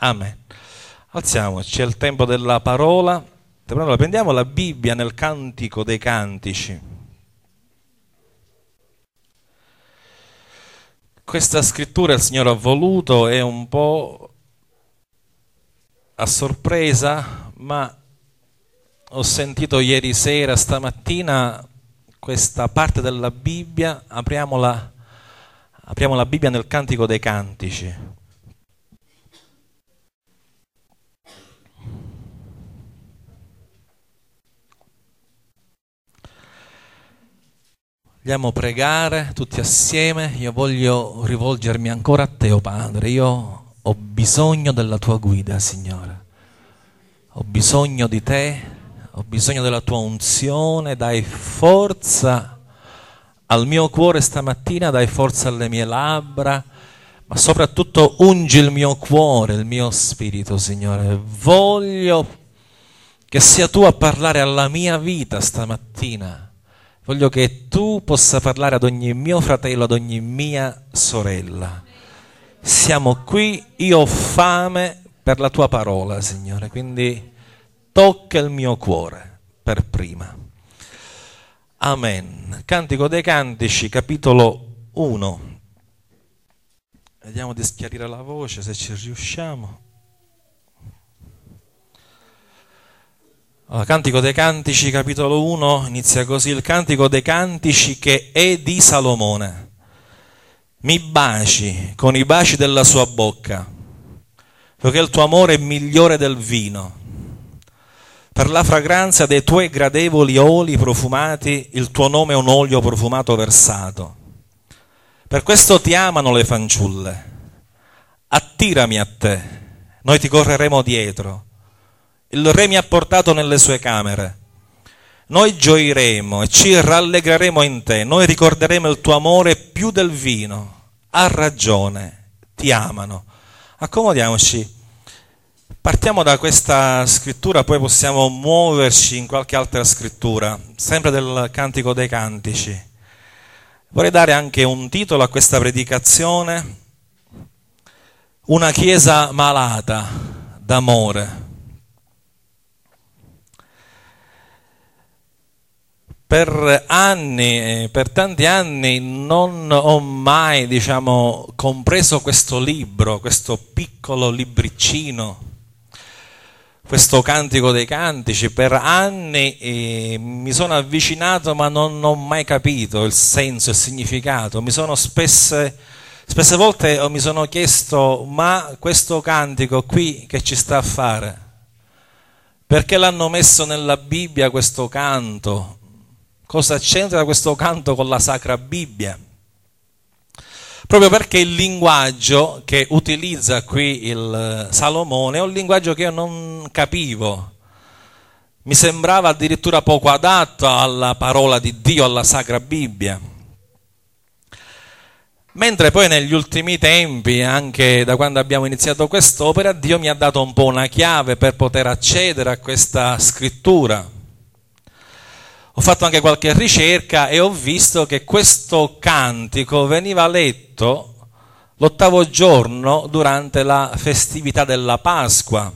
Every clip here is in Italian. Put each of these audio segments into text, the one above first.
Amen. Alziamoci, è il tempo della parola. Prendiamo la Bibbia nel Cantico dei Cantici. Questa scrittura il Signore ha voluto, è un po' a sorpresa, ma ho sentito ieri sera, stamattina, questa parte della Bibbia. Apriamo la Bibbia nel Cantico dei Cantici. Vogliamo pregare tutti assieme. Io voglio rivolgermi ancora a Te, o Padre. Io ho bisogno della Tua guida, Signore. Ho bisogno di Te, ho bisogno della Tua unzione. Dai forza al mio cuore stamattina, dai forza alle mie labbra, ma soprattutto ungi il mio cuore, il mio spirito, Signore. Voglio che sia Tu a parlare alla mia vita stamattina. Voglio che Tu possa parlare ad ogni mio fratello, ad ogni mia sorella. Siamo qui, io ho fame per la Tua parola, Signore, quindi tocca il mio cuore per prima. Amen. Cantico dei Cantici, capitolo 1. Vediamo di schiarire la voce, se ci riusciamo. Cantico dei Cantici, capitolo 1, inizia così: il Cantico dei Cantici che è di Salomone. Mi baci con i baci della sua bocca, perché il tuo amore è migliore del vino. Per la fragranza dei tuoi gradevoli oli profumati, il tuo nome è un olio profumato versato. Per questo ti amano le fanciulle. Attirami a te, noi ti correremo dietro. Il re mi ha portato nelle sue camere. Noi gioiremo e ci rallegreremo in te. Noi ricorderemo il tuo amore più del vino. Ha ragione, ti amano. Accomodiamoci. Partiamo da questa scrittura, poi possiamo muoverci in qualche altra scrittura, sempre del Cantico dei Cantici. Vorrei dare anche un titolo a questa predicazione: una chiesa malata d'amore. Per anni, per tanti anni non ho mai, compreso questo libro, questo piccolo libricino, questo Cantico dei Cantici. Per anni mi sono avvicinato, ma non ho mai capito il senso, il significato. Spesse volte mi sono chiesto: ma questo cantico qui che ci sta a fare? Perché l'hanno messo nella Bibbia questo canto? Cosa c'entra questo canto con la Sacra Bibbia? Proprio perché il linguaggio che utilizza qui il Salomone è un linguaggio che io non capivo. Mi sembrava addirittura poco adatto alla parola di Dio, alla Sacra Bibbia. Mentre poi negli ultimi tempi, anche da quando abbiamo iniziato quest'opera, Dio mi ha dato un po' una chiave per poter accedere a questa scrittura. Ho fatto anche qualche ricerca e ho visto che questo cantico veniva letto l'8° giorno durante la festività della Pasqua.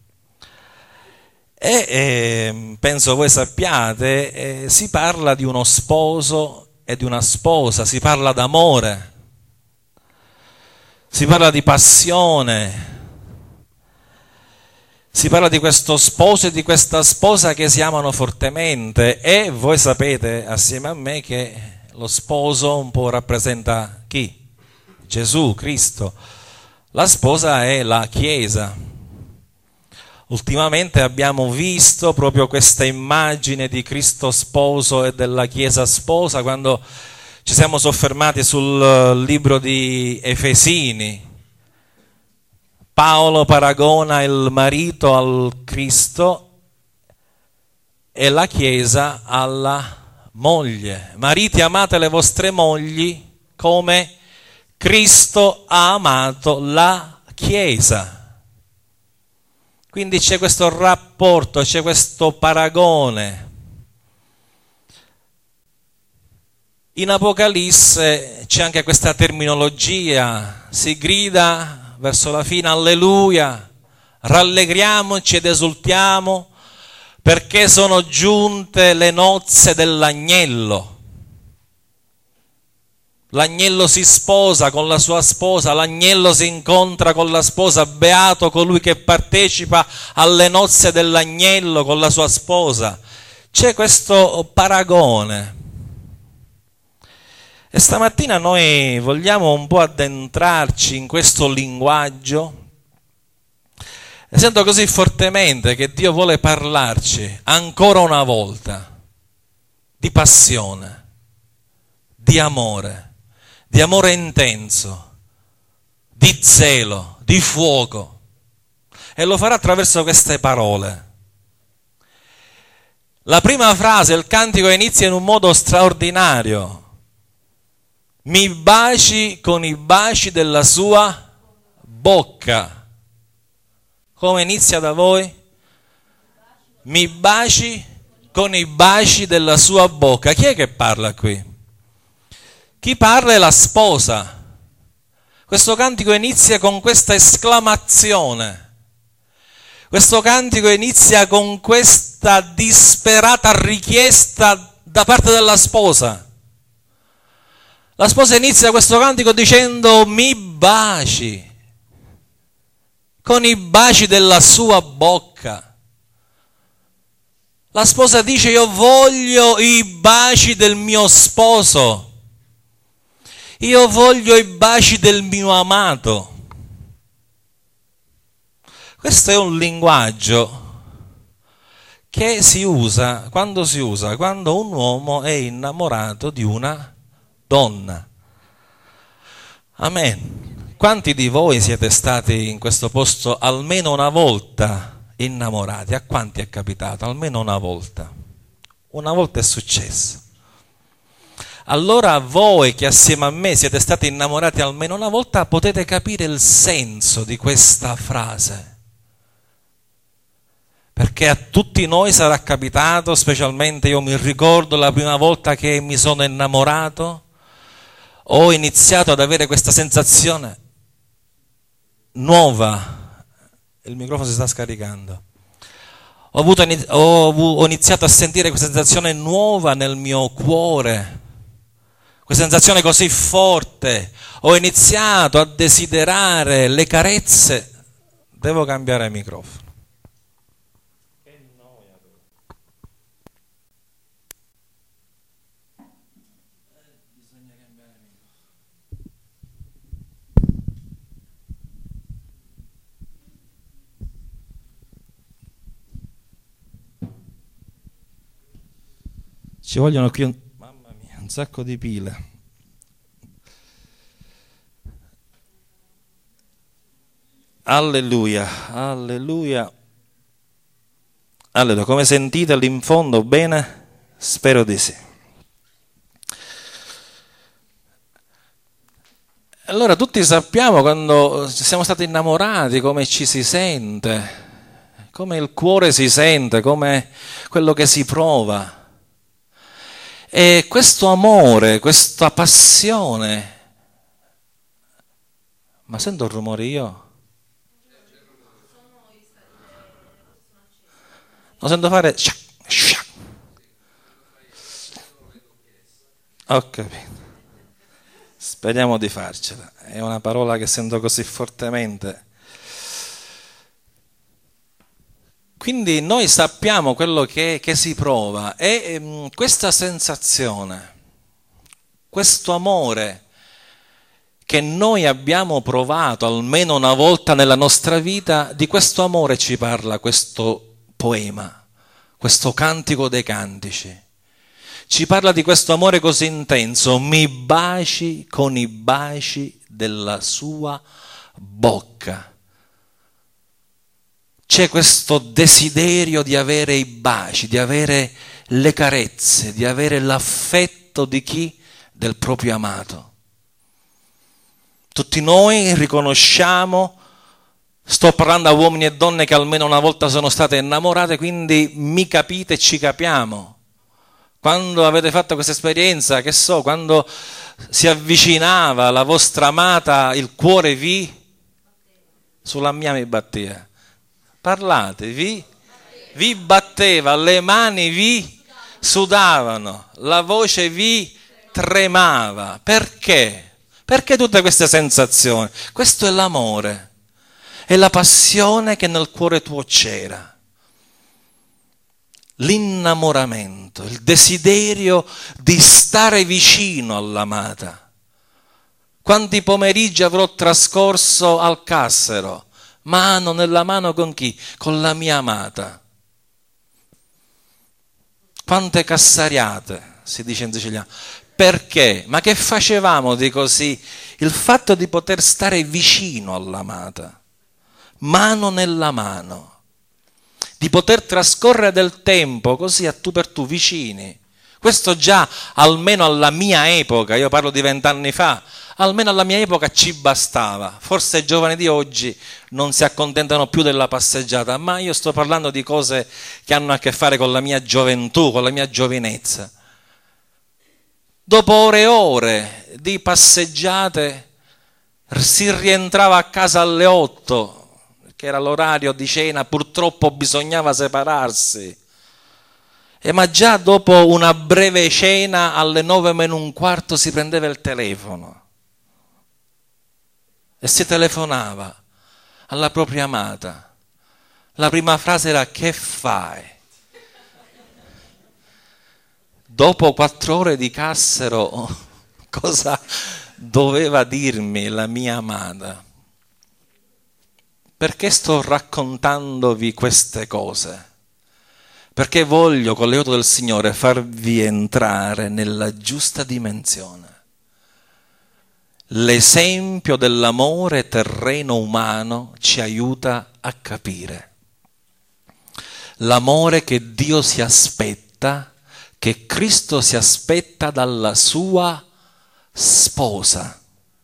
E penso voi sappiate, si parla di uno sposo e di una sposa, si parla d'amore, si parla di passione. Si parla di questo sposo e di questa sposa che si amano fortemente, e voi sapete assieme a me che lo sposo un po' rappresenta chi? Gesù, Cristo. La sposa è la Chiesa. Ultimamente abbiamo visto proprio questa immagine di Cristo sposo e della Chiesa sposa quando ci siamo soffermati sul libro di Efesini. Paolo paragona il marito al Cristo e la Chiesa alla moglie. Mariti, amate le vostre mogli come Cristo ha amato la Chiesa. Quindi c'è questo rapporto, c'è questo paragone. In Apocalisse c'è anche questa terminologia: si grida verso la fine alleluia, rallegriamoci ed esultiamo perché sono giunte le nozze dell'agnello. L'agnello si sposa con la sua sposa, l'agnello si incontra con la sposa, beato colui che partecipa alle nozze dell'agnello con la sua sposa. C'è questo paragone. E stamattina noi vogliamo un po' addentrarci in questo linguaggio. E sento così fortemente che Dio vuole parlarci ancora una volta di passione, di amore intenso, di zelo, di fuoco. E lo farà attraverso queste parole. La prima frase, il cantico inizia in un modo straordinario. Mi baci con i baci della sua bocca. Come inizia da voi? Mi baci con i baci della sua bocca. Chi è che parla qui? Chi parla è la sposa. Questo cantico inizia con questa esclamazione. Questo cantico inizia con questa disperata richiesta da parte della sposa. La sposa inizia questo cantico dicendo mi baci con i baci della sua bocca. La sposa dice io voglio i baci del mio sposo, io voglio i baci del mio amato. Questo è un linguaggio che si usa quando un uomo è innamorato di una donna. Amen. Quanti di voi siete stati in questo posto almeno una volta innamorati? A quanti è capitato? Almeno una volta. Una volta è successo. Allora voi che assieme a me siete stati innamorati almeno una volta potete capire il senso di questa frase. Perché a tutti noi sarà capitato, specialmente io mi ricordo la prima volta che mi sono innamorato, ho iniziato ad avere questa sensazione nuova. Il microfono si sta scaricando. Ho iniziato a sentire questa sensazione nuova nel mio cuore, questa sensazione così forte. Ho iniziato a desiderare le carezze. Devo cambiare microfono. Ci vogliono qui mamma mia, un sacco di pile. Alleluia, alleluia, alleluia. Come sentite lì in fondo bene? Spero di sì. Allora tutti sappiamo quando siamo stati innamorati come ci si sente, come il cuore si sente, come quello che si prova. E questo amore, questa passione, ma sento il rumore io? Lo sento fare? Ho capito. Speriamo di farcela. È una parola che sento così fortemente. Quindi noi sappiamo quello che si prova e questa sensazione, questo amore che noi abbiamo provato almeno una volta nella nostra vita, di questo amore ci parla questo poema, questo cantico dei cantici. Ci parla di questo amore così intenso, mi baci con i baci della sua bocca. C'è questo desiderio di avere i baci, di avere le carezze, di avere l'affetto di chi? Del proprio amato. Tutti noi riconosciamo, sto parlando a uomini e donne che almeno una volta sono state innamorate, quindi mi capite e ci capiamo. Quando avete fatto questa esperienza, che so, quando si avvicinava la vostra amata, il cuore sulla mia mi batteva. Parlate, vi batteva, le mani vi sudavano, la voce vi tremava. Perché? Perché tutte queste sensazioni? Questo è l'amore, è la passione che nel cuore tuo c'era. L'innamoramento, il desiderio di stare vicino all'amata. Quanti pomeriggi avrò trascorso al Cassero, mano nella mano con chi? Con la mia amata. Quante cassariate, si dice in siciliano. Perché? Ma che facevamo di così? Il fatto di poter stare vicino all'amata, mano nella mano, di poter trascorrere del tempo così a tu per tu vicini. Questo già, almeno alla mia epoca, io parlo di 20 anni fa, almeno alla mia epoca ci bastava. Forse i giovani di oggi non si accontentano più della passeggiata, ma io sto parlando di cose che hanno a che fare con la mia gioventù, con la mia giovinezza. Dopo ore e ore di passeggiate si rientrava a casa alle 8, che era l'orario di cena, purtroppo bisognava separarsi. Ma già dopo una breve cena alle 9:45 si prendeva il telefono e si telefonava alla propria amata. La prima frase era: che fai? Dopo 4 ore di Cassero, cosa doveva dirmi la mia amata? Perché sto raccontandovi queste cose? Perché voglio, con l'aiuto del Signore, farvi entrare nella giusta dimensione. L'esempio dell'amore terreno umano ci aiuta a capire. L'amore che Dio si aspetta, che Cristo si aspetta dalla sua sposa.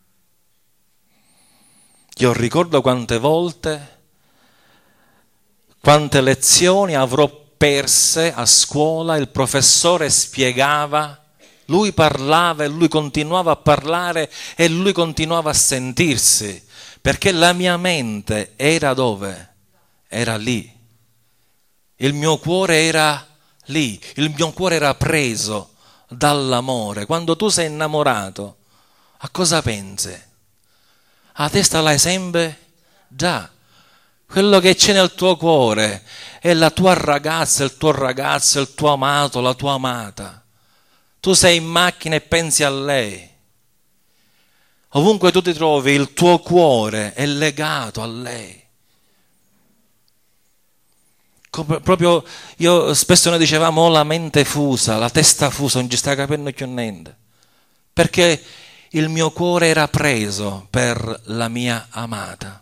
Io ricordo quante volte, quante lezioni avrò perse a scuola, il professore spiegava, lui parlava e lui continuava a parlare e lui continuava a sentirsi, perché la mia mente era dove? Era lì. Il mio cuore era lì, il mio cuore era preso dall'amore. Quando tu sei innamorato, a cosa pensi? La testa l'hai sempre già. Quello che c'è nel tuo cuore è la tua ragazza, il tuo ragazzo, il tuo amato, la tua amata. Tu sei in macchina e pensi a lei. Ovunque tu ti trovi, il tuo cuore è legato a lei. Proprio io spesso noi dicevamo: ho la mente fusa, la testa fusa, non ci sta capendo più niente. Perché il mio cuore era preso per la mia amata.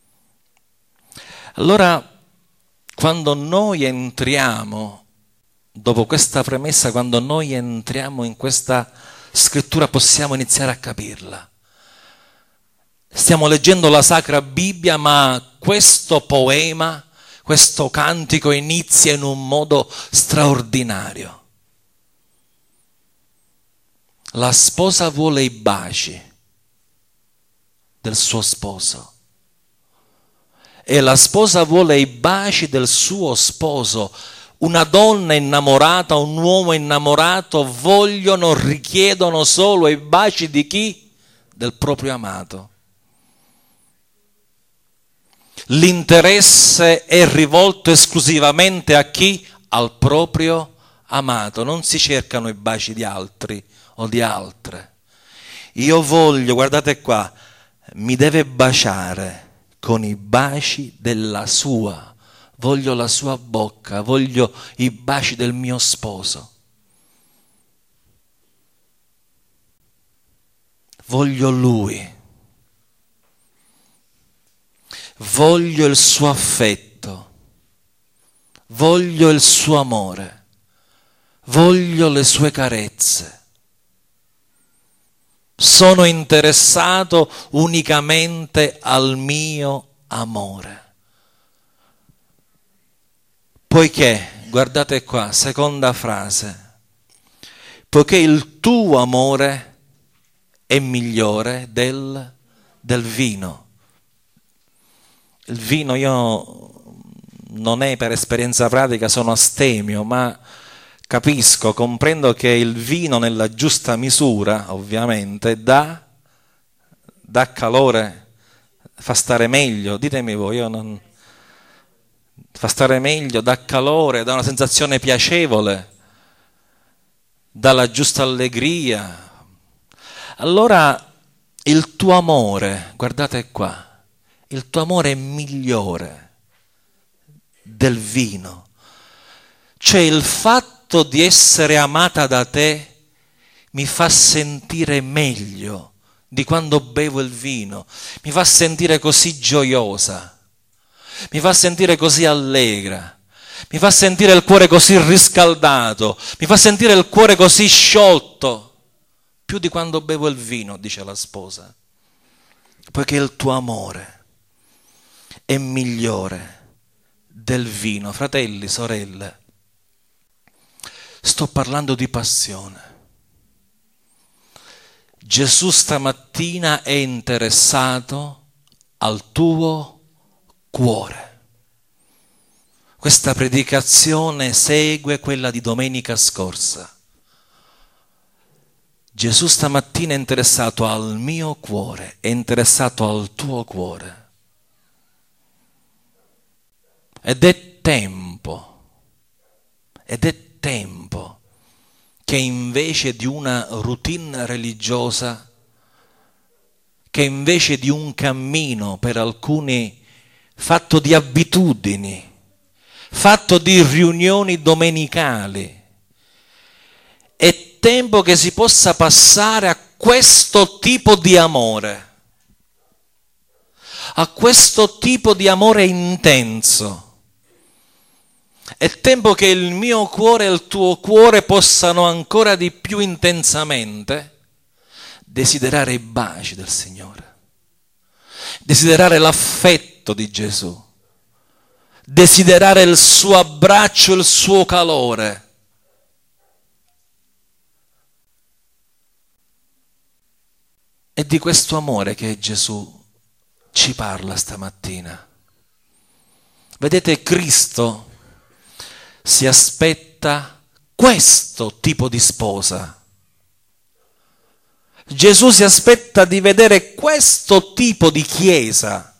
Allora, quando noi entriamo, dopo questa premessa, quando noi entriamo in questa scrittura, possiamo iniziare a capirla. Stiamo leggendo la Sacra Bibbia, ma questo poema, questo cantico inizia in un modo straordinario. La sposa vuole i baci del suo sposo e la sposa vuole i baci del suo sposo. Una donna innamorata, un uomo innamorato vogliono, richiedono solo i baci di chi? Del proprio amato. L'interesse è rivolto esclusivamente a chi? Al proprio amato. Non si cercano i baci di altri o di altre. Io voglio, guardate qua, mi deve baciare con i baci della sua. Voglio la sua bocca, voglio i baci del mio sposo. Voglio lui. Voglio il suo affetto. Voglio il suo amore. Voglio le sue carezze. Sono interessato unicamente al mio amore. Poiché, guardate qua, seconda frase, poiché il tuo amore è migliore del vino. Il vino io non è per esperienza pratica, sono astemio, ma capisco, comprendo che il vino nella giusta misura, ovviamente, dà calore, fa stare meglio, ditemi voi, io non... fa stare meglio, dà calore, dà una sensazione piacevole, dà la giusta allegria. Allora il tuo amore, guardate qua, il tuo amore è migliore del vino. Cioè il fatto di essere amata da te mi fa sentire meglio di quando bevo il vino, mi fa sentire così gioiosa, mi fa sentire così allegra, mi fa sentire il cuore così riscaldato, mi fa sentire il cuore così sciolto, più di quando bevo il vino, dice la sposa, poiché il tuo amore è migliore del vino. Fratelli, sorelle, sto parlando di passione. Gesù stamattina è interessato al tuo cuore. Questa predicazione segue quella di domenica scorsa. Gesù stamattina è interessato al mio cuore, è interessato al tuo cuore. Ed è tempo che invece di una routine religiosa, che invece di un cammino per alcuni fatto di abitudini, fatto di riunioni domenicali, è tempo che si possa passare a questo tipo di amore, a questo tipo di amore intenso. È tempo che il mio cuore e il tuo cuore possano ancora di più intensamente desiderare i baci del Signore, desiderare l'affetto di Gesù, desiderare il suo abbraccio, il suo calore. È di questo amore che Gesù ci parla stamattina. Vedete, Cristo si aspetta questo tipo di sposa. Gesù si aspetta di vedere questo tipo di chiesa.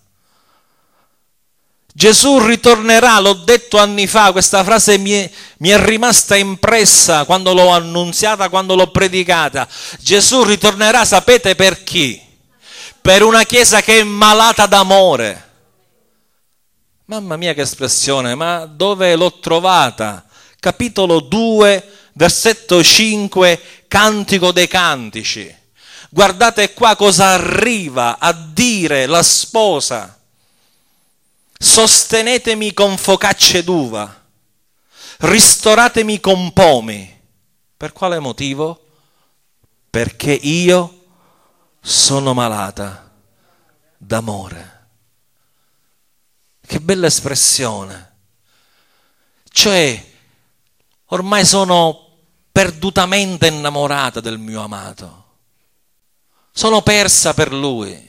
Gesù ritornerà, l'ho detto anni fa, questa frase mi è rimasta impressa quando l'ho annunziata, quando l'ho predicata. Gesù ritornerà, sapete per chi? Per una chiesa che è malata d'amore. Mamma mia che espressione, ma dove l'ho trovata? Capitolo 2, versetto 5, Cantico dei Cantici. Guardate qua cosa arriva a dire la sposa. Sostenetemi con focacce d'uva, ristoratemi con pomi. Per quale motivo? Perché io sono malata d'amore. Che bella espressione. Cioè, ormai sono perdutamente innamorata del mio amato. Sono persa per lui.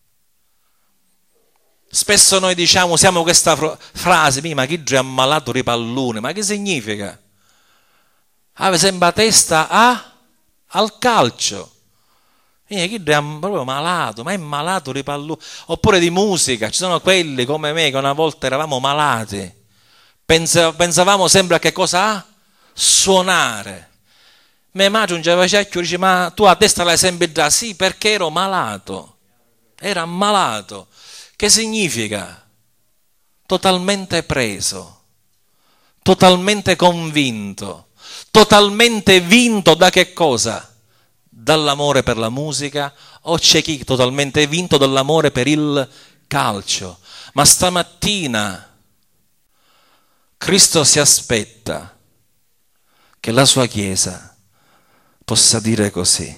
Spesso noi diciamo, usiamo questa frase, ma chi è ammalato di pallone? Ma che significa? Ave sembra testa al calcio. Chi è proprio malato, ma è malato di pallone. Oppure di musica, ci sono quelli come me che una volta eravamo malati. Pensavamo sempre a che cosa? Suonare. Mia madre un giavacecchio dice, ma tu a testa l'hai sempre già? Sì, perché ero malato. Era ammalato. Che significa? Totalmente preso, totalmente convinto, totalmente vinto da che cosa? Dall'amore per la musica, o c'è chi totalmente vinto dall'amore per il calcio. Ma stamattina Cristo si aspetta che la sua Chiesa possa dire così: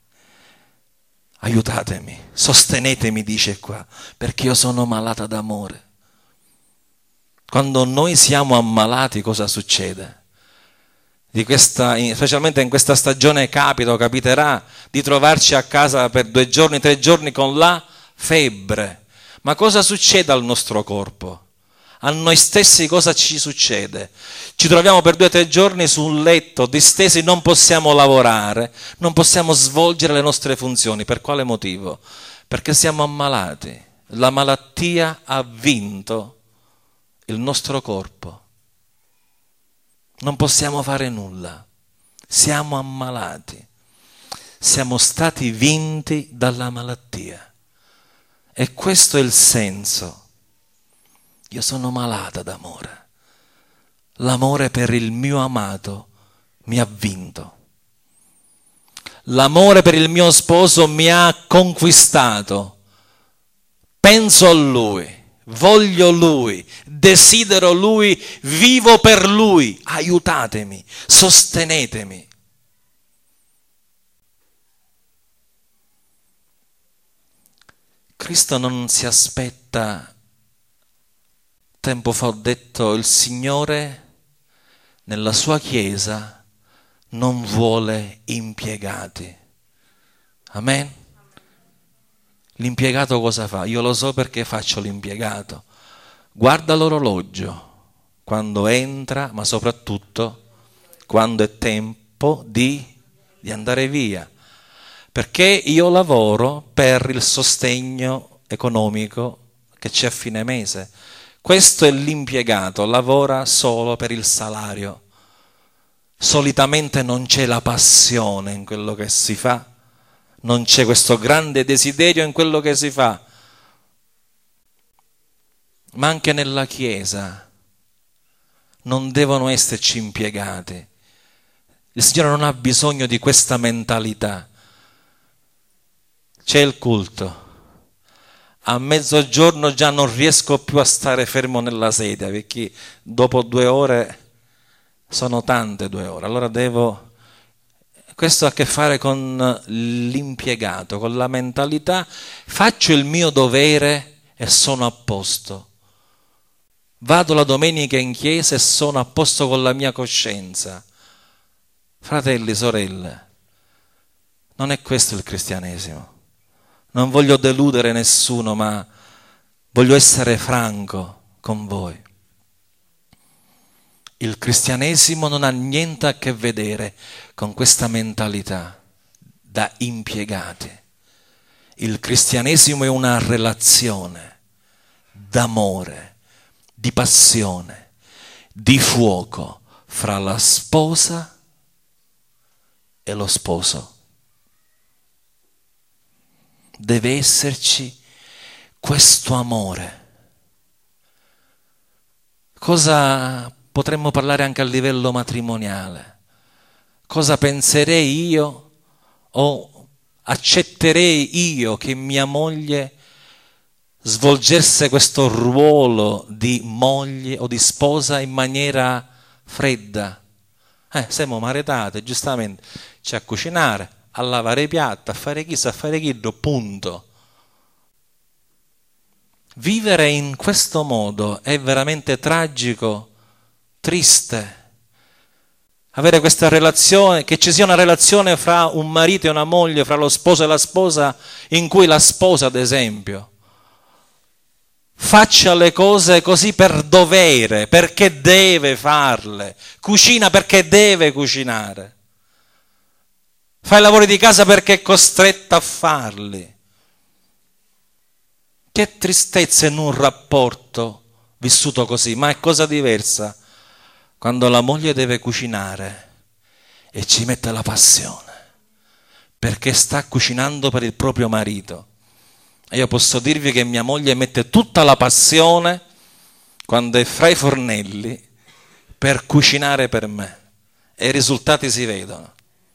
aiutatemi, sostenetemi, dice qua, perché io sono malata d'amore. Quando noi siamo ammalati, cosa succede? Specialmente in questa stagione capiterà di trovarci a casa per 2 giorni, 3 giorni con la febbre. Ma cosa succede al nostro corpo? A noi stessi cosa ci succede? Ci troviamo per 2 o 3 giorni su un letto distesi, non possiamo lavorare, non possiamo svolgere le nostre funzioni. Per quale motivo? Perché siamo ammalati. La malattia ha vinto il nostro corpo. Non possiamo fare nulla. Siamo ammalati. Siamo stati vinti dalla malattia. E questo è il senso. Io sono malata d'amore. L'amore per il mio amato mi ha vinto. L'amore per il mio sposo mi ha conquistato. Penso a lui, voglio lui, desidero lui, vivo per lui. Aiutatemi, sostenetemi. Cristo non si aspetta. Tempo fa ho detto, il Signore nella sua Chiesa non vuole impiegati. Amen? L'impiegato cosa fa? Io lo so perché faccio l'impiegato. Guarda l'orologio quando entra, ma soprattutto quando è tempo di andare via. Perché io lavoro per il sostegno economico che c'è a fine mese. Questo è l'impiegato, lavora solo per il salario. Solitamente non c'è la passione in quello che si fa, non c'è questo grande desiderio in quello che si fa. Ma anche nella Chiesa non devono esserci impiegati. Il Signore non ha bisogno di questa mentalità. C'è il culto. A mezzogiorno già non riesco più a stare fermo nella sedia, perché dopo 2 ore sono tante 2 ore. Allora questo ha a che fare con l'impiegato, con la mentalità. Faccio il mio dovere e sono a posto. Vado la domenica in chiesa e sono a posto con la mia coscienza. Fratelli, sorelle, non è questo il cristianesimo. Non voglio deludere nessuno, ma voglio essere franco con voi. Il cristianesimo non ha niente a che vedere con questa mentalità da impiegati. Il cristianesimo è una relazione d'amore, di passione, di fuoco fra la sposa e lo sposo. Deve esserci questo amore. Cosa potremmo parlare anche a livello matrimoniale? Cosa penserei io o accetterei io che mia moglie svolgesse questo ruolo di moglie o di sposa in maniera fredda? Siamo maritate, giustamente, c'è a cucinare, a lavare i piatti, a fare chissà, a fare chillo, punto. Vivere in questo modo è veramente tragico, triste. Avere questa relazione, che ci sia una relazione fra un marito e una moglie, fra lo sposo e la sposa, in cui la sposa, ad esempio, faccia le cose così per dovere, perché deve farle, cucina perché deve cucinare. Fa i lavori di casa perché è costretta a farli. Che tristezza in un rapporto vissuto così, ma è cosa diversa quando la moglie deve cucinare e ci mette la passione, perché sta cucinando per il proprio marito. E io posso dirvi che mia moglie mette tutta la passione quando è fra i fornelli per cucinare per me e i risultati si vedono.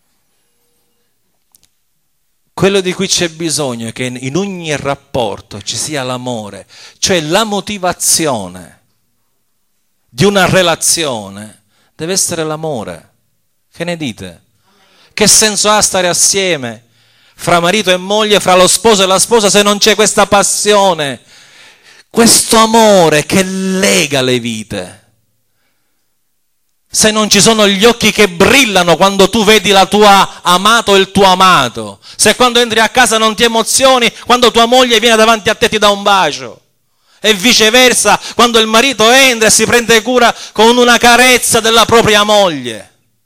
Quello di cui c'è bisogno è che in ogni rapporto ci sia l'amore, cioè la motivazione di una relazione deve essere l'amore. Che ne dite? Che senso ha stare assieme fra marito e moglie, fra lo sposo e la sposa, se non c'è questa passione, questo amore che lega le vite? Se non ci sono gli occhi che brillano quando tu vedi la tua amato e il tuo amato, se quando entri a casa non ti emozioni quando tua moglie viene davanti a te e ti dà un bacio, E viceversa, quando il marito entra e si prende cura con una carezza della propria moglie.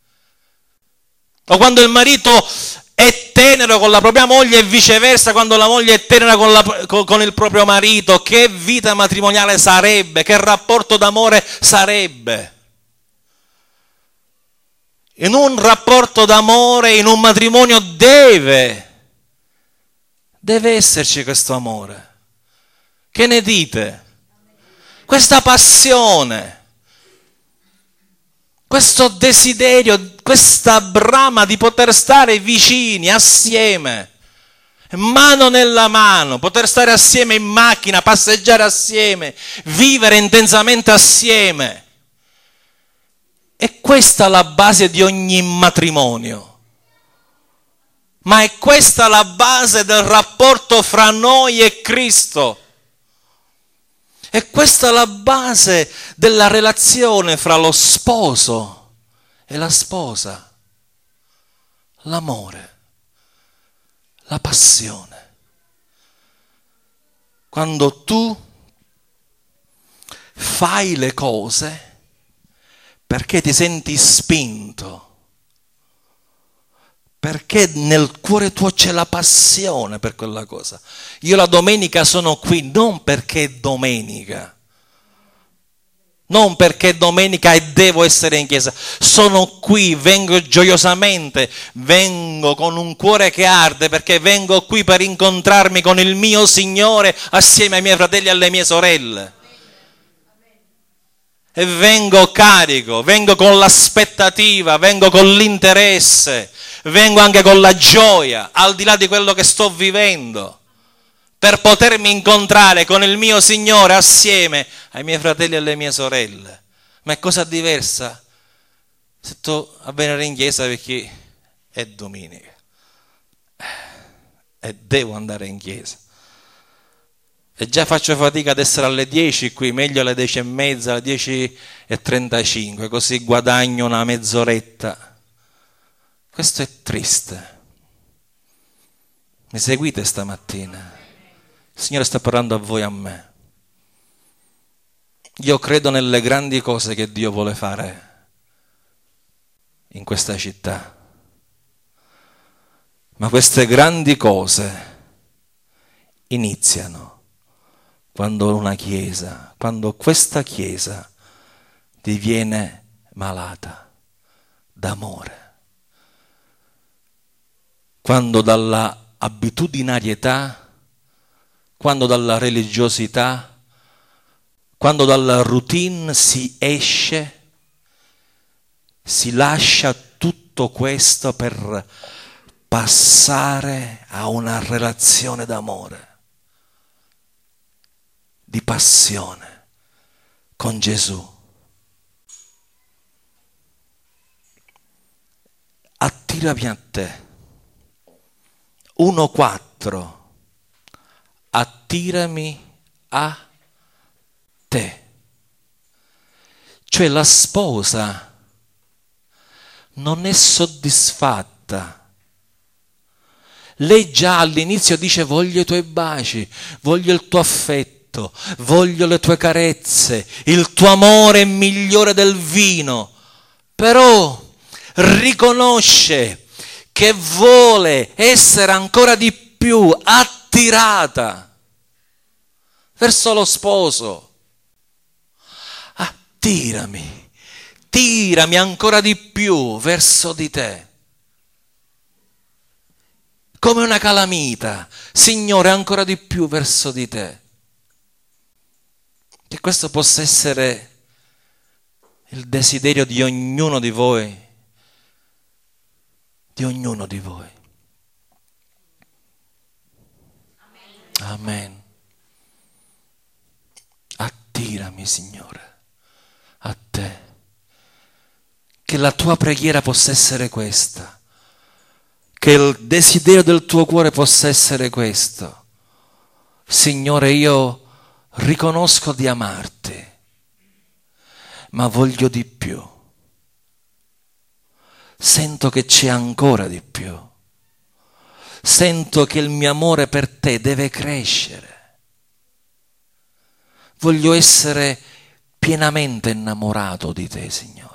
O quando il marito è tenero con la propria moglie e viceversa, quando la moglie è tenera con il proprio marito. Che vita matrimoniale sarebbe? Che rapporto d'amore sarebbe? In un rapporto d'amore, in un matrimonio deve esserci questo amore. Che ne dite? Questa passione, questo desiderio, questa brama di poter stare vicini, assieme, mano nella mano, poter stare assieme in macchina, passeggiare assieme, vivere intensamente assieme. È questa la base di ogni matrimonio. Ma è questa la base del rapporto fra noi e Cristo. È questa la base della relazione fra lo sposo e la sposa. L'amore, la passione. Quando tu fai le cose perché ti senti spinto, perché nel cuore tuo c'è la passione per quella cosa. Io la domenica sono qui non perché è domenica, non perché è domenica e devo essere in chiesa. Sono qui, vengo gioiosamente, vengo con un cuore che arde, perché vengo qui per incontrarmi con il mio Signore assieme ai miei fratelli e alle mie sorelle. E vengo carico, vengo con l'aspettativa, vengo con l'interesse, vengo anche con la gioia, al di là di quello che sto vivendo, per potermi incontrare con il mio Signore assieme ai miei fratelli e alle mie sorelle. Ma è cosa diversa se tu a venire in chiesa perché è domenica e devo andare in chiesa. E già faccio fatica ad essere alle 10 qui, meglio alle 10:30, alle 10:35, così guadagno una mezz'oretta. Questo è triste. Mi seguite stamattina? Il Signore sta parlando a voi e a me. Io credo nelle grandi cose che Dio vuole fare in questa città. Ma queste grandi cose iniziano quando una chiesa, quando questa chiesa diviene malata d'amore, quando dalla abitudinarietà, quando dalla religiosità, quando dalla routine si esce, si lascia tutto questo per passare a una relazione d'amore, di passione con Gesù. Attirami a te. 1:4. Attirami a te. Cioè la sposa non è soddisfatta. Lei già all'inizio dice: voglio i tuoi baci, voglio il tuo affetto, voglio le tue carezze, il tuo amore è migliore del vino. Però riconosce che vuole essere ancora di più attirata verso lo sposo. Attirami, tirami ancora di più verso di te. Come una calamita, Signore, ancora di più verso di te. Che questo possa essere il desiderio di ognuno di voi, di ognuno di voi. Amen. Attirami, Signore, a te. Che la tua preghiera possa essere questa. Che il desiderio del tuo cuore possa essere questo. Signore, io riconosco di amarti, ma voglio di più. Sento che c'è ancora di più. Sento che il mio amore per te deve crescere. Voglio essere pienamente innamorato di te, Signore.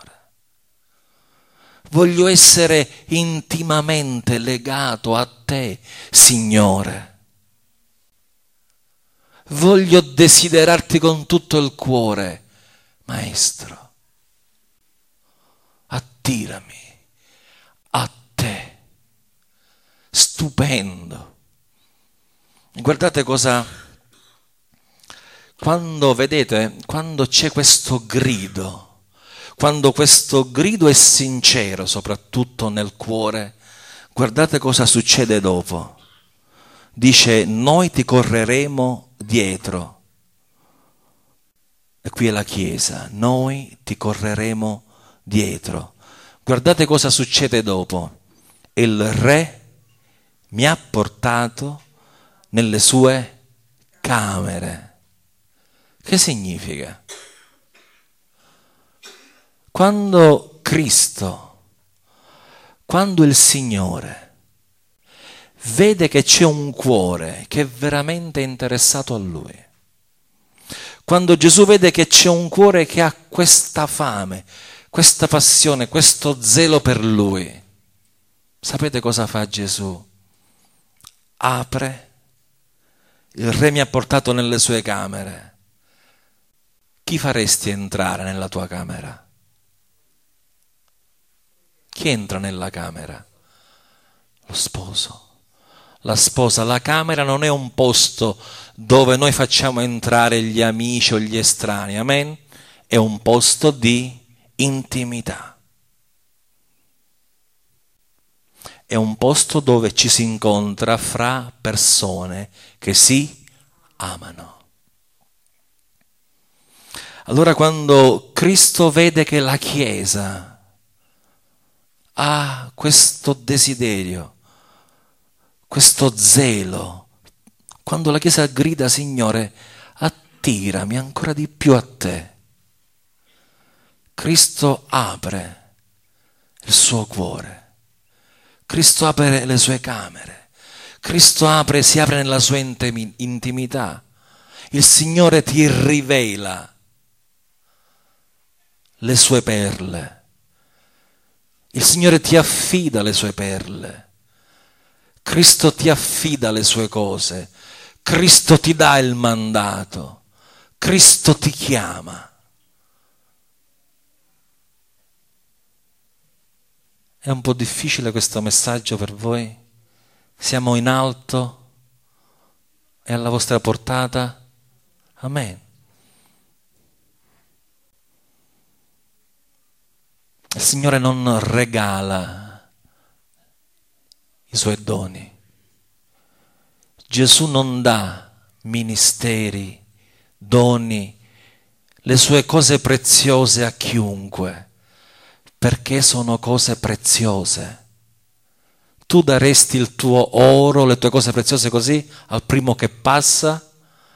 Voglio essere intimamente legato a te, Signore. Voglio desiderarti con tutto il cuore, Maestro. Attirami a te. Stupendo. Guardate cosa... Quando c'è questo grido, quando questo grido è sincero, soprattutto nel cuore, guardate cosa succede dopo. Dice, noi ti correremo dietro. E qui è la Chiesa, noi ti correremo dietro. Guardate cosa succede dopo. Il Re mi ha portato nelle sue camere. Che significa? Quando il Signore vede che c'è un cuore che è veramente interessato a Lui, quando Gesù vede che c'è un cuore che ha questa fame, questa passione, questo zelo per Lui, sapete cosa fa Gesù? Apre, il Re mi ha portato nelle sue camere. Chi faresti entrare nella tua camera? Chi entra nella camera? Lo sposo. La sposa. La camera non è un posto dove noi facciamo entrare gli amici o gli estranei, amen? È un posto di intimità. È un posto dove ci si incontra fra persone che si amano. Allora quando Cristo vede che la Chiesa ha questo desiderio, questo zelo, quando la Chiesa grida, Signore, attirami ancora di più a te, Cristo apre il suo cuore, Cristo apre le sue camere, Cristo si apre nella sua intimità, il Signore ti rivela le sue perle. Il Signore ti affida le sue perle. Cristo ti affida le sue cose. Cristo ti dà il mandato. Cristo ti chiama. È un po' difficile questo messaggio per voi? Siamo in alto? È alla vostra portata? Amen. Il Signore non regala i suoi doni. Gesù non dà ministeri, doni, le sue cose preziose a chiunque, perché sono cose preziose. Tu daresti il tuo oro, le tue cose preziose così al primo che passa?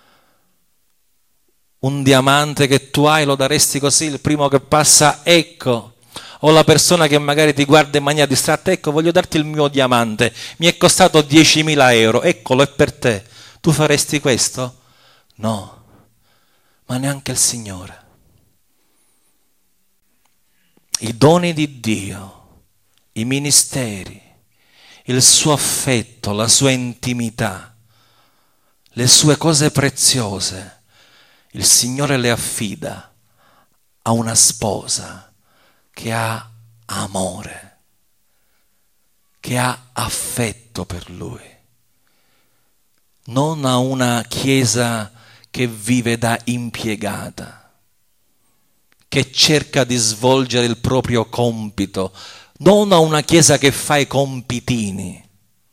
Un diamante che tu hai lo daresti così, il primo che passa, ecco. O la persona che magari ti guarda in maniera distratta, ecco, voglio darti il mio diamante, mi è costato 10.000 euro, eccolo, è per te. Tu faresti questo? No, ma neanche il Signore. I doni di Dio, i ministeri, il suo affetto, la sua intimità, le sue cose preziose, il Signore le affida a una sposa che ha amore, che ha affetto per Lui, non a una chiesa che vive da impiegata, che cerca di svolgere il proprio compito, non a una chiesa che fa i compitini.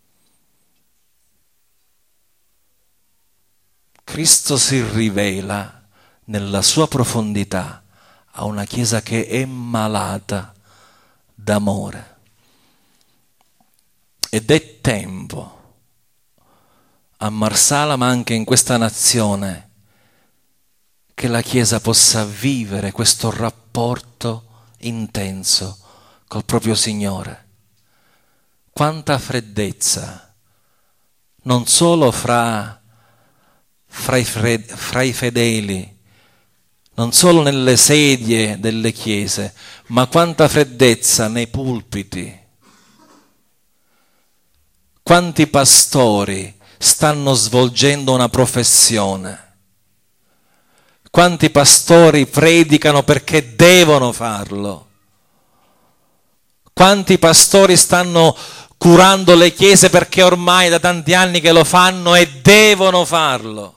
Cristo si rivela nella sua profondità a una chiesa che è malata d'amore. Ed è tempo a Marsala, ma anche in questa nazione, che la Chiesa possa vivere questo rapporto intenso col proprio Signore. Quanta freddezza, non solo fra i fedeli, non solo nelle sedie delle chiese, ma quanta freddezza nei pulpiti. Quanti pastori stanno svolgendo una professione? Quanti pastori predicano perché devono farlo? Quanti pastori stanno curando le chiese perché ormai da tanti anni che lo fanno e devono farlo?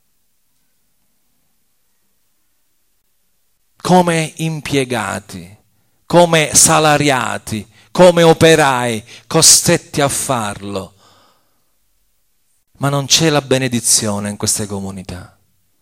Come impiegati, come salariati, come operai, costretti a farlo. Ma non c'è la benedizione in queste comunità.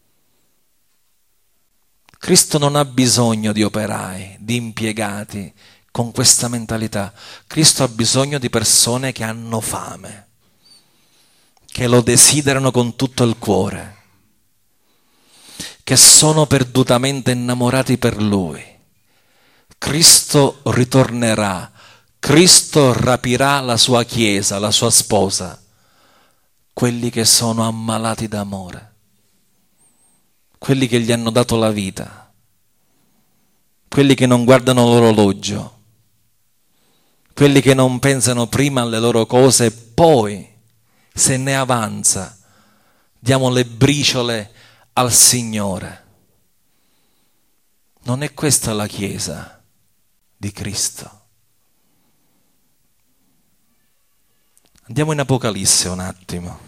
Cristo non ha bisogno di operai, di impiegati con questa mentalità. Cristo ha bisogno di persone che hanno fame, che lo desiderano con tutto il cuore, che sono perdutamente innamorati per Lui. Cristo ritornerà, Cristo rapirà la sua chiesa, la sua sposa, quelli che sono ammalati d'amore, quelli che gli hanno dato la vita, quelli che non guardano l'orologio, quelli che non pensano prima alle loro cose e poi, se ne avanza, diamo le briciole al Signore. Non è questa la Chiesa di Cristo. Andiamo in Apocalisse un attimo.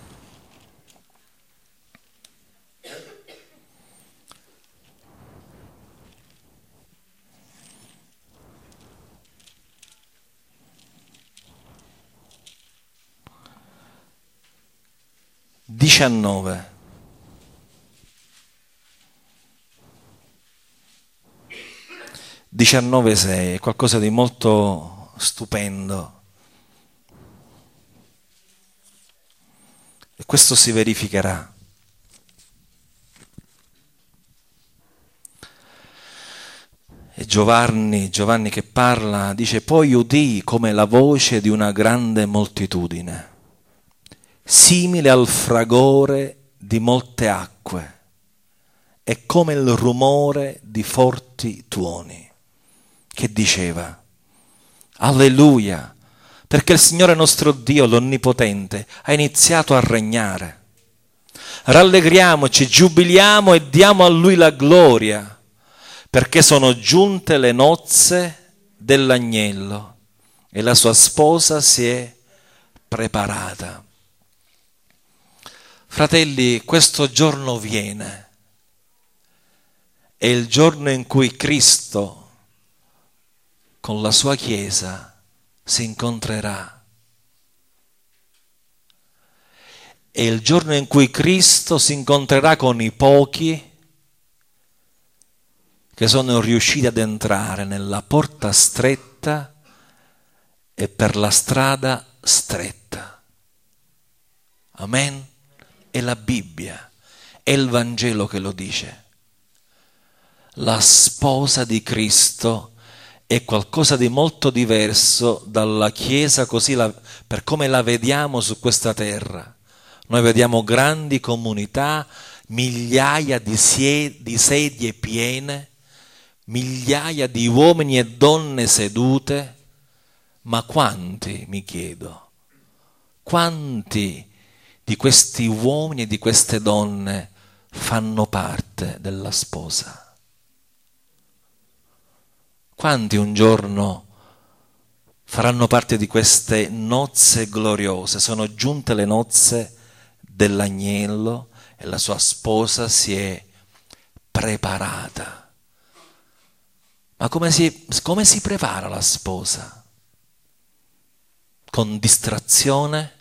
Diciannove. 19:6 è qualcosa di molto stupendo. E questo si verificherà. E Giovanni che parla, dice: poi udii come la voce di una grande moltitudine, simile al fragore di molte acque e come il rumore di forti tuoni, che diceva: Alleluia, perché il Signore nostro Dio, l'Onnipotente, ha iniziato a regnare. Rallegriamoci, giubiliamo e diamo a Lui la gloria, perché sono giunte le nozze dell'agnello e la sua sposa si è preparata. Fratelli, questo giorno viene. È il giorno in cui Cristo con la sua Chiesa si incontrerà. È il giorno in cui Cristo si incontrerà con i pochi che sono riusciti ad entrare nella porta stretta e per la strada stretta. Amen? È la Bibbia, è il Vangelo che lo dice. La sposa di Cristo è qualcosa di molto diverso dalla Chiesa così per come la vediamo su questa terra. Noi vediamo grandi comunità, migliaia di sedie piene, migliaia di uomini e donne sedute, ma quanti, mi chiedo, quanti di questi uomini e di queste donne fanno parte della sposa? Quanti un giorno faranno parte di queste nozze gloriose? Sono giunte le nozze dell'agnello e la sua sposa si è preparata. Ma come si prepara la sposa? Con distrazione?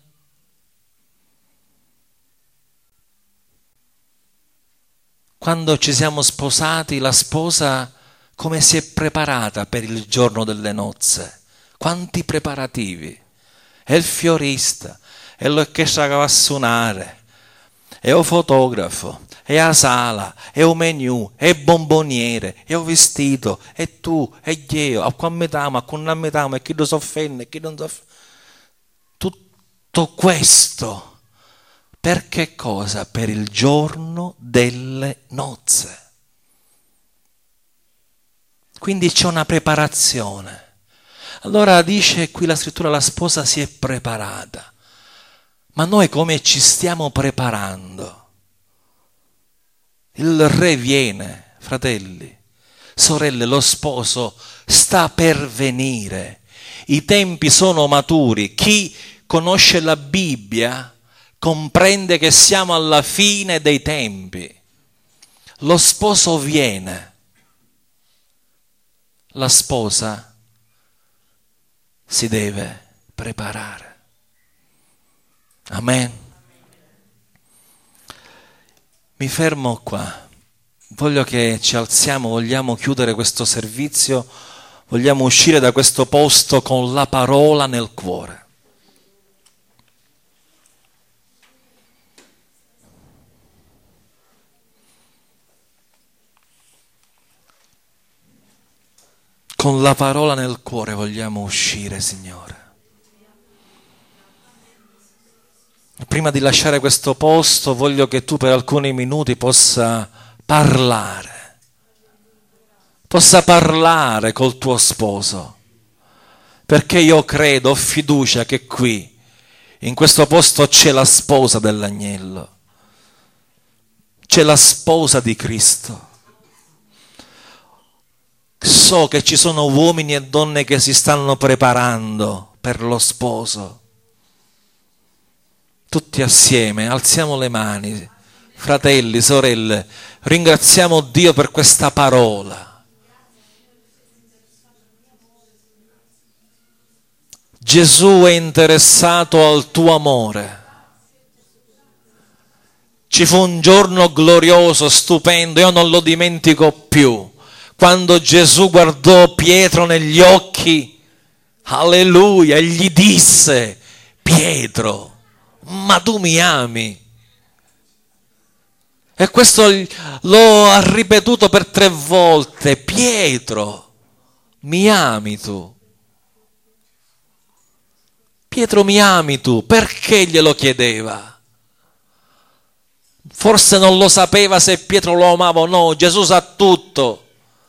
Quando ci siamo sposati, la sposa come si è preparata per il giorno delle nozze? Quanti preparativi? È il fiorista, è l'orchestra che va a suonare, è il fotografo, è la sala, è il menù, è il bomboniere, è il vestito, è tu, è io, a qua mettiamo, a qua non mettiamo, e chi lo soffende, e chi non soffende. Tutto questo per che cosa? Per il giorno delle nozze. Quindi c'è una preparazione. Allora dice qui la scrittura, la sposa si è preparata. Ma noi come ci stiamo preparando? Il re viene, fratelli, sorelle, lo sposo sta per venire. I tempi sono maturi. Chi conosce la Bibbia comprende che siamo alla fine dei tempi. Lo sposo viene. La sposa si deve preparare. Amen. Mi fermo qua. Voglio che ci alziamo, vogliamo chiudere questo servizio, vogliamo uscire da questo posto con la parola nel cuore. Con la parola nel cuore vogliamo uscire, Signore. Prima di lasciare questo posto voglio che tu per alcuni minuti possa parlare col tuo sposo, perché io credo, ho fiducia che qui, in questo posto c'è la sposa dell'agnello, c'è la sposa di Cristo. So che ci sono uomini e donne che si stanno preparando per lo sposo. Tutti assieme, alziamo le mani, fratelli, sorelle, ringraziamo Dio per questa parola. Gesù è interessato al tuo amore. Ci fu un giorno glorioso, stupendo, io non lo dimentico più, quando Gesù guardò Pietro negli occhi, alleluia, e gli disse: Pietro, ma tu mi ami? E questo lo ha ripetuto per 3 volte: Pietro, mi ami tu? Pietro, mi ami tu? Perché glielo chiedeva? Forse non lo sapeva se Pietro lo amava o no. Gesù sa tutto.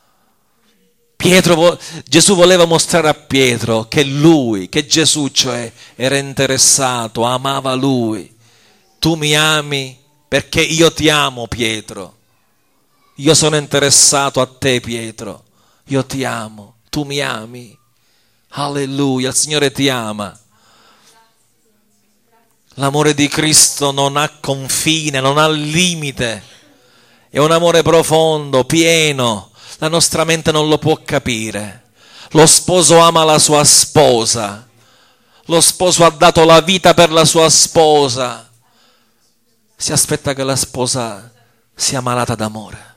Gesù voleva mostrare a Pietro che lui, che Gesù cioè, era interessato, amava lui. Tu mi ami perché io ti amo, Pietro. Io sono interessato a te, Pietro. Io ti amo, tu mi ami. Alleluia, il Signore ti ama. L'amore di Cristo non ha confine, non ha limite. È un amore profondo, pieno. La nostra mente non lo può capire. Lo sposo ama la sua sposa. Lo sposo ha dato la vita per la sua sposa. Si aspetta che la sposa sia malata d'amore.